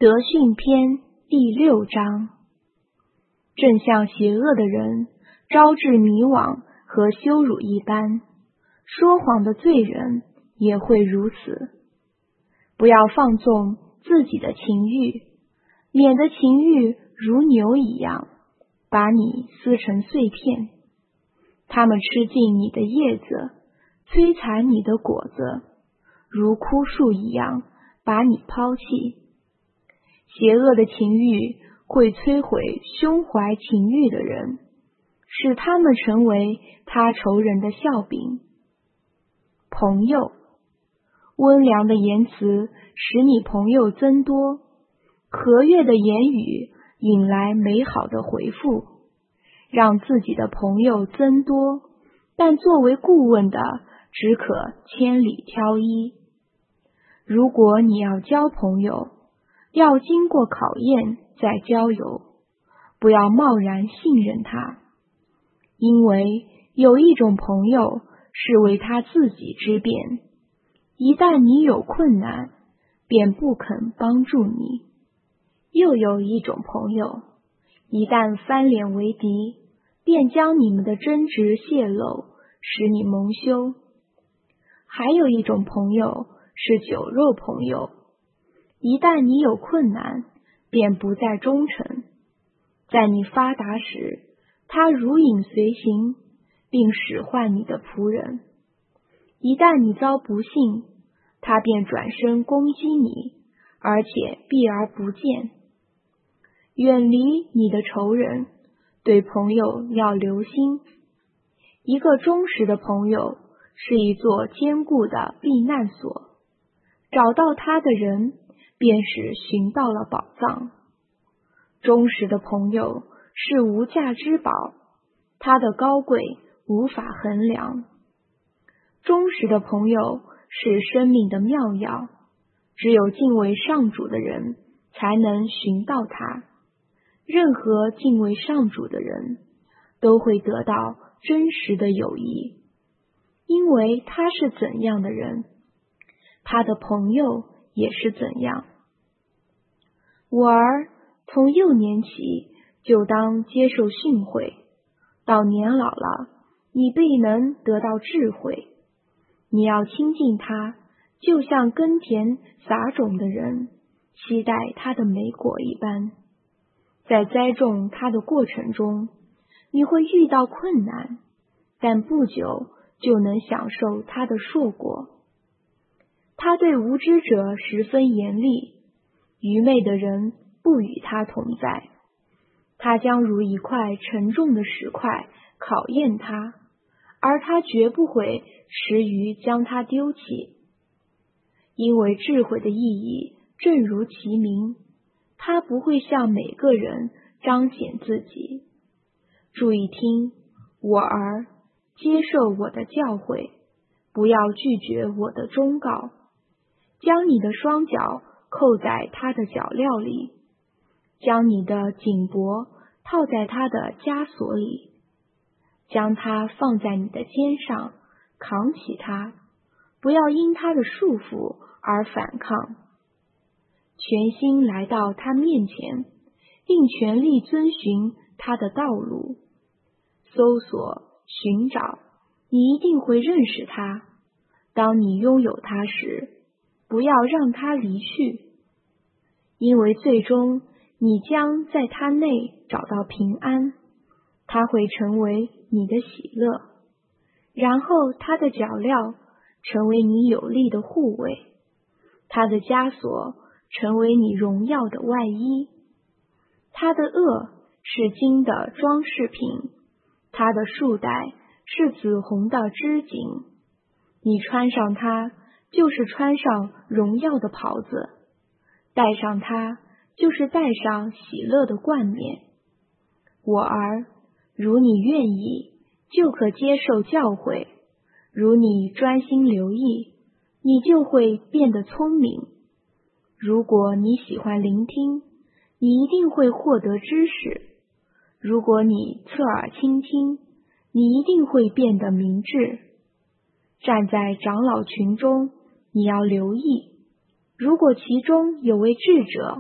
德训篇第6章。正像邪恶的人招致迷惘和羞辱一般，说谎的罪人也会如此。不要放纵自己的情欲，免得情欲如牛一样，把你撕成碎片。它们吃尽你的叶子，摧残你的果子，如枯树一样把你抛弃。邪恶的情欲会摧毁胸怀情欲的人，使他们成为他仇人的笑柄。朋友，温良的言辞使你朋友增多，和悦的言语引来美好的回复，让自己的朋友增多，但作为顾问的只可千里挑一。如果你要交朋友，要经过考验再交友，不要贸然信任他，因为有一种朋友是为他自己之便，一旦你有困难，便不肯帮助你；又有一种朋友，一旦翻脸为敌，便将你们的争执泄露，使你蒙羞。还有一种朋友是酒肉朋友，一旦你有困难，便不再忠诚。在你发达时，他如影随形，并使唤你的仆人；一旦你遭不幸，他便转身攻击你，而且避而不见。远离你的仇人，对朋友要留心。一个忠实的朋友是一座坚固的避难所，找到他的人便是寻到了宝藏。忠实的朋友是无价之宝，他的高贵无法衡量。忠实的朋友是生命的妙药，只有敬畏上主的人才能寻到他。任何敬畏上主的人都会得到真实的友谊，因为他是怎样的人，他的朋友也是怎样。我儿，从幼年起就当接受训诲，到年老了，你必能得到智慧。你要亲近他，就像耕田撒种的人期待他的美果一般。在栽种他的过程中，你会遇到困难，但不久就能享受他的硕果。他对无知者十分严厉，愚昧的人不与他同在。他将如一块沉重的石块考验他，而他绝不会迟于将它丢弃。因为智慧的意义正如其名，他不会向每个人彰显自己。注意听，我儿，接受我的教诲，不要拒绝我的忠告。将你的双脚扣在他的脚镣里，将你的颈脖套在他的枷锁里，将它放在你的肩上，扛起它，不要因他的束缚而反抗。全心来到他面前，并全力遵循他的道路。搜索、寻找，你一定会认识他。当你拥有他时，不要让他离去，因为最终你将在他内找到平安，他会成为你的喜乐，然后他的脚镣成为你有力的护卫，他的枷锁成为你荣耀的外衣，他的轭是金的装饰品，他的束带是紫红的织锦。你穿上它，就是穿上荣耀的袍子；戴上它，就是戴上喜乐的冠冕。我儿，如你愿意，就可接受教诲；如你专心留意，你就会变得聪明。如果你喜欢聆听，你一定会获得知识；如果你侧耳倾听，你一定会变得明智。站在长老群中，你要留意，如果其中有位智者，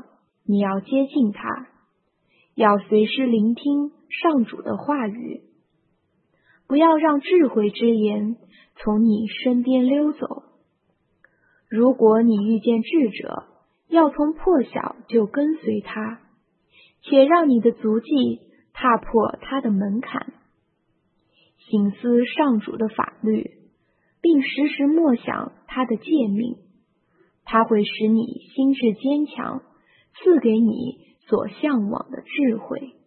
你要接近他，要随时聆听上主的话语，不要让智慧之言从你身边溜走。如果你遇见智者，要从破晓就跟随他，且让你的足迹踏破他的门槛。省思上主的法律，并时时默想他的诫命，他会使你心智坚强，赐给你所向往的智慧。